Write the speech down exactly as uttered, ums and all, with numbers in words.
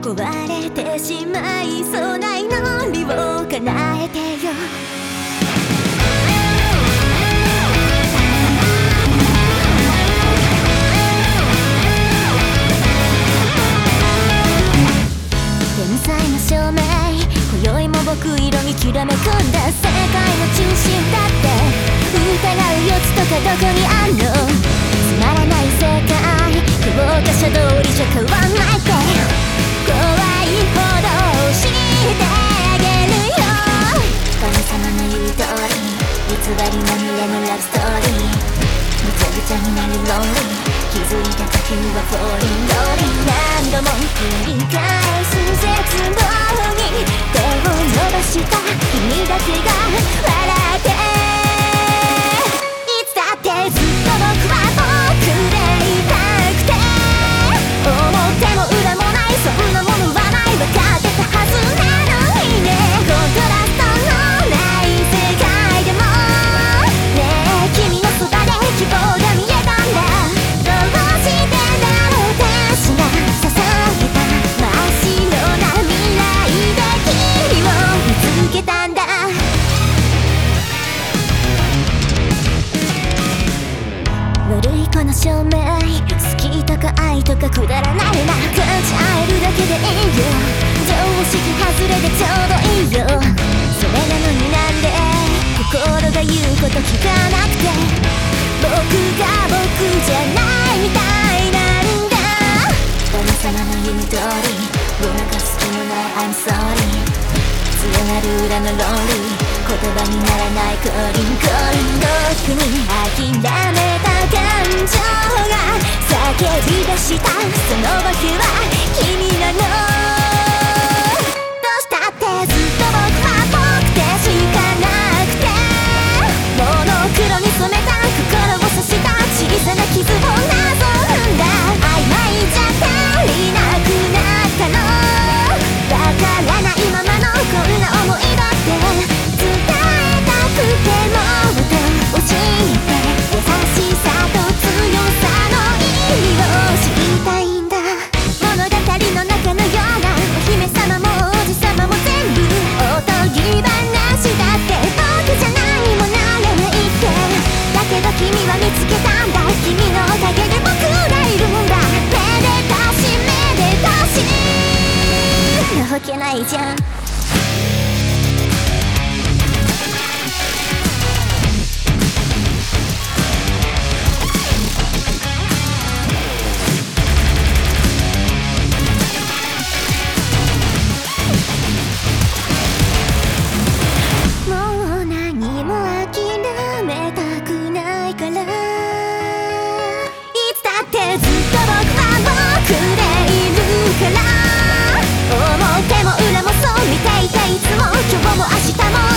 壊れてしまいそうな祈りを叶えてよ。天才の証明、今宵も僕色にきらめくんだ。世界の中心だって疑う余地とかどこにあんの。つまらない世界、教科書通りじゃ変わんないって怖いほど教えてあげるよ。神様の言う通り、偽りまみれのラブストーリー、むちゃくちゃになるロンリー、気づいた時にはフォーリンローリー、何度も繰り返す絶望に手を伸ばした君だけが笑っていつだってずっと僕は僕でいたくて、思っても裏もないそんなものはない分かってたはずなのにね。コントラストのない世界でもねえ君のそばで希望が見えたんだ。どうしてだろう私が捧げた真っ白な未来で君を見つけたんだ。悪い子の証明、好きとか愛とかくだらないな、感じ合えるだけでいいよ。常識外れでちょうどいいよ。それなのになんで心が言うこと聞かなくて、僕が僕じゃないみたいなんだ。神様の言う通り、ごまかす気もない I'm sorry、 強がる裏のロンリー、言葉にならないコリンコリン、僕に諦めた感情が叫び出したその僕は君なの。どうしたってずっと僕は僕でしかなくて、モノクロに染めた心を刺した小さな傷をなぞるんだ。曖昧じゃ足りなくなったのわからないままのこんな思いだって伝えたくてもっと教えて、優しさと強さの意味を知りたいんだ。物語の中のようなお姫様も王子様も全部おとぎ話だって、僕じゃ何もなれないって、だけど君は見つけたんだ。君のおかげで僕がいるんだ。めでたしめでたし、なわけないじゃん。もう何も諦めたくないから、いつだってずっと僕は僕でいるから、表も裏もそう見ていていつも今日も明日も